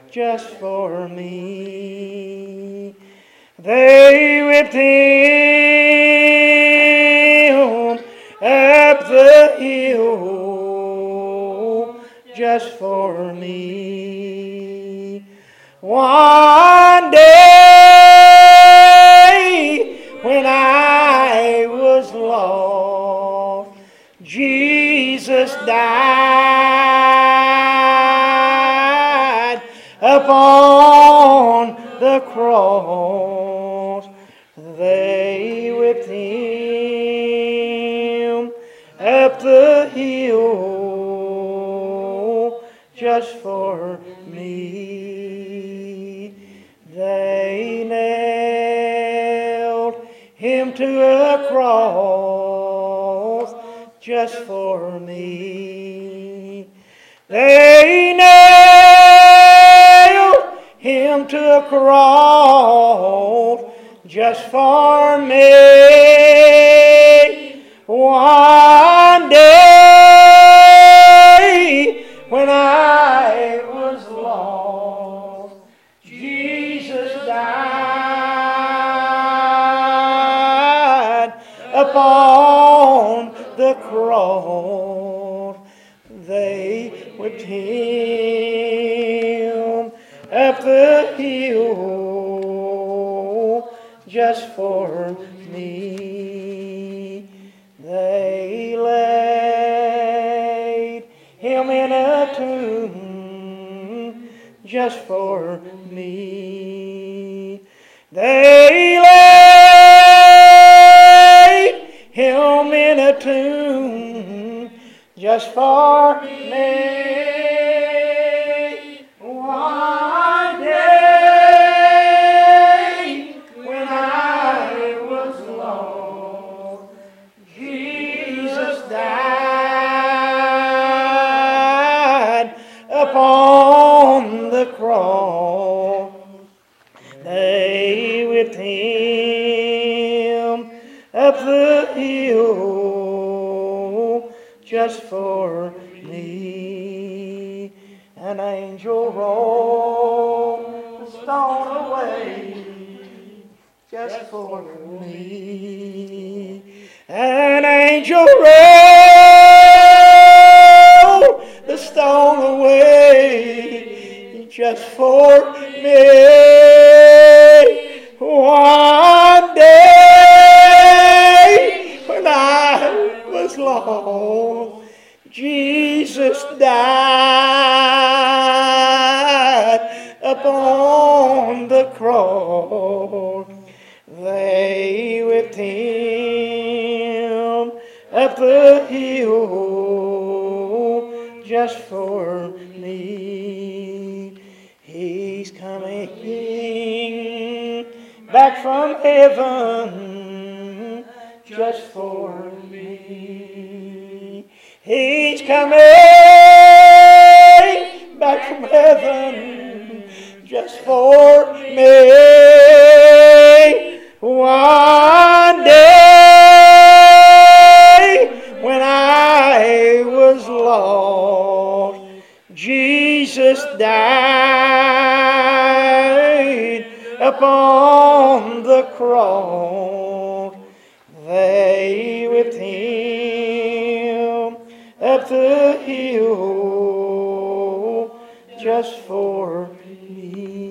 just for me. They whipped him up the hill just for me. One day when I was lost, Jesus died upon the cross. They whipped him up the hill just for me. They nailed him to a cross just for me. They nailed him to a cross just for me. One day when I was lost, Jesus died upon the cross. They whipped him up the hill just for me. They laid him in a tomb just for me. They laid him in a tomb just for me. One day when I was lost, Jesus died upon the cross. They whipped him up the hill just for me. An angel rolled the stone away just for me. An angel rolled the stone away just for me. One day when I was lost, Jesus died upon the cross. They whipped him up the hill just for me. He's coming back from heaven just for me. He's coming back from heaven just for me. One day when I was lost, Jesus died upon the cross. They whipped him up the hill just for me.